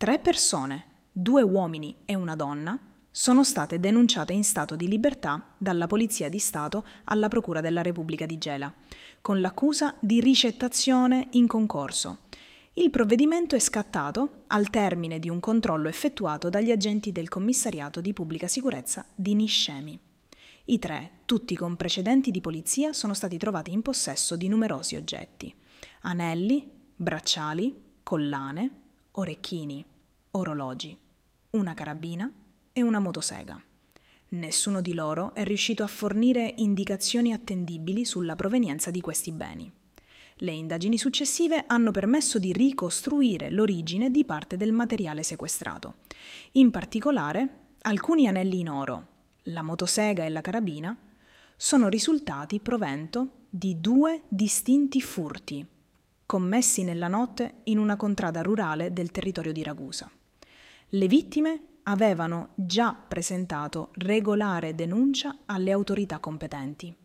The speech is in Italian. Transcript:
3 persone, 2 uomini e una donna, sono state denunciate in stato di libertà dalla Polizia di Stato alla Procura della Repubblica di Gela, con l'accusa di ricettazione in concorso. Il provvedimento è scattato al termine di un controllo effettuato dagli agenti del Commissariato di Pubblica Sicurezza di Niscemi. I 3, tutti con precedenti di polizia, sono stati trovati in possesso di numerosi oggetti: anelli, bracciali, collane, orecchini, orologi, una carabina e una motosega. Nessuno di loro è riuscito a fornire indicazioni attendibili sulla provenienza di questi beni. Le indagini successive hanno permesso di ricostruire l'origine di parte del materiale sequestrato. In particolare, alcuni anelli in oro, la motosega e la carabina sono risultati provento di 2 distinti furti commessi nella notte in una contrada rurale del territorio di Ragusa. Le vittime avevano già presentato regolare denuncia alle autorità competenti.